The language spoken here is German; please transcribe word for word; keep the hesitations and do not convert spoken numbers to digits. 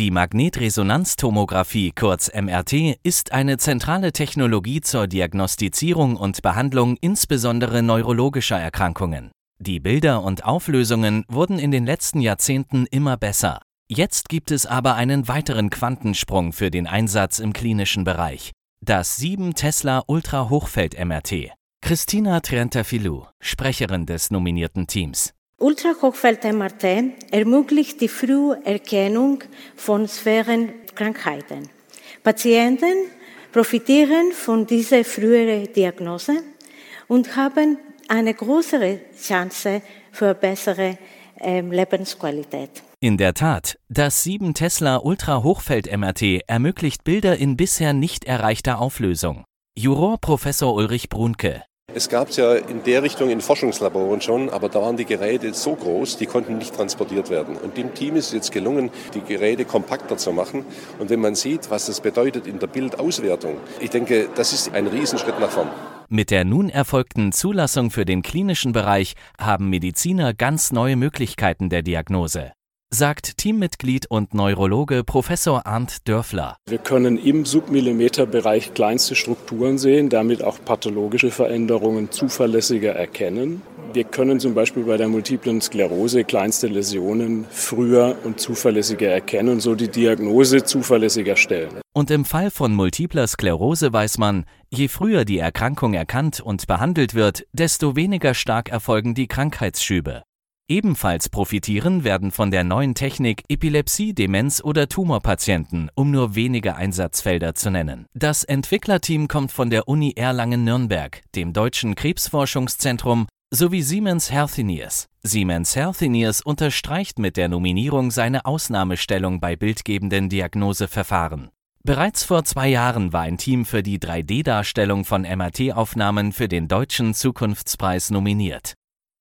Die Magnetresonanztomographie, kurz M R T, ist eine zentrale Technologie zur Diagnostizierung und Behandlung insbesondere neurologischer Erkrankungen. Die Bilder und Auflösungen wurden in den letzten Jahrzehnten immer besser. Jetzt gibt es aber einen weiteren Quantensprung für den Einsatz im klinischen Bereich: das sieben Tesla Ultrahochfeld-M R T. Christina Triantafylou, Sprecherin des nominierten Teams. Ultrahochfeld-M R T ermöglicht die Früherkennung von schweren Krankheiten. Patienten profitieren von dieser früheren Diagnose und haben eine größere Chance für bessere äh, Lebensqualität. In der Tat, das sieben Tesla Ultrahochfeld-M R T ermöglicht Bilder in bisher nicht erreichter Auflösung. Juror Professor Ulrich Brunke. Es gab es ja in der Richtung in Forschungslaboren schon, aber da waren die Geräte so groß, die konnten nicht transportiert werden. Und dem Team ist jetzt gelungen, die Geräte kompakter zu machen. Und wenn man sieht, was das bedeutet in der Bildauswertung, ich denke, das ist ein Riesenschritt nach vorn. Mit der nun erfolgten Zulassung für den klinischen Bereich haben Mediziner ganz neue Möglichkeiten der Diagnose, sagt Teammitglied und Neurologe Professor Arndt Dörfler. Wir können im Submillimeterbereich kleinste Strukturen sehen, damit auch pathologische Veränderungen zuverlässiger erkennen. Wir können zum Beispiel bei der multiplen Sklerose kleinste Läsionen früher und zuverlässiger erkennen und so die Diagnose zuverlässiger stellen. Und im Fall von multipler Sklerose weiß man, je früher die Erkrankung erkannt und behandelt wird, desto weniger stark erfolgen die Krankheitsschübe. Ebenfalls profitieren werden von der neuen Technik Epilepsie-, Demenz- oder Tumorpatienten, um nur wenige Einsatzfelder zu nennen. Das Entwicklerteam kommt von der Uni Erlangen-Nürnberg, dem Deutschen Krebsforschungszentrum sowie Siemens Healthineers. Siemens Healthineers unterstreicht mit der Nominierung seine Ausnahmestellung bei bildgebenden Diagnoseverfahren. Bereits vor zwei Jahren war ein Team für die drei D Darstellung von M R T-Aufnahmen für den Deutschen Zukunftspreis nominiert.